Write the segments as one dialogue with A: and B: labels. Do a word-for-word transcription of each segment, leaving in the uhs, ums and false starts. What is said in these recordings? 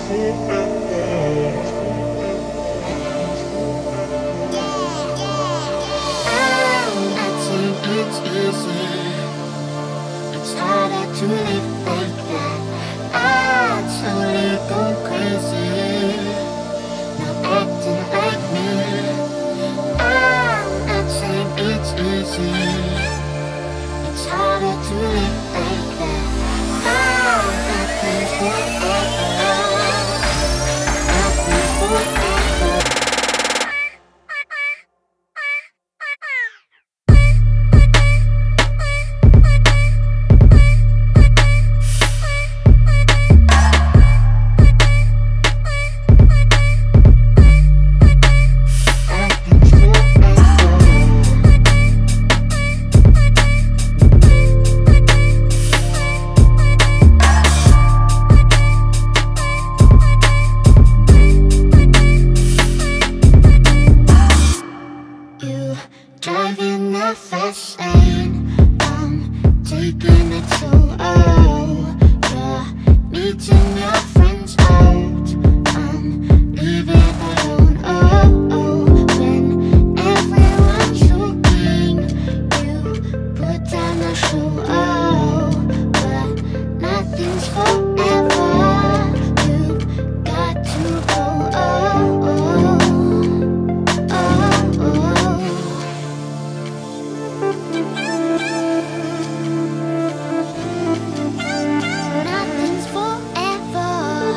A: It's easy, it's harder to live like that. I totally go crazy, not acting like me. I'm not saying it's easy, it's harder to live like that. I'm happy forever, happy forever. Driving a fast lane, I'm taking it slow. Oh, you're meeting your friends out, I'm leaving alone. Oh, oh, when everyone's looking, you put down a show. Oh, but nothing's forever, you got to go. Oh, oh, oh, oh. Nothing's forever.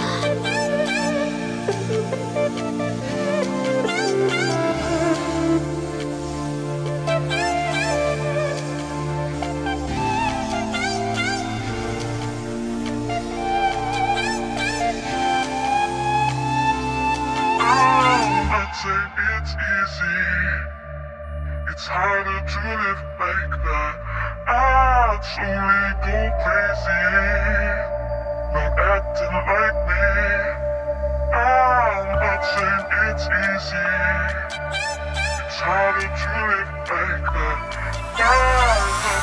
B: I'd say it's easy, it's harder to live like that. I'd slowly go crazy, not acting like me. I'm not saying it's easy, it's harder to live like that.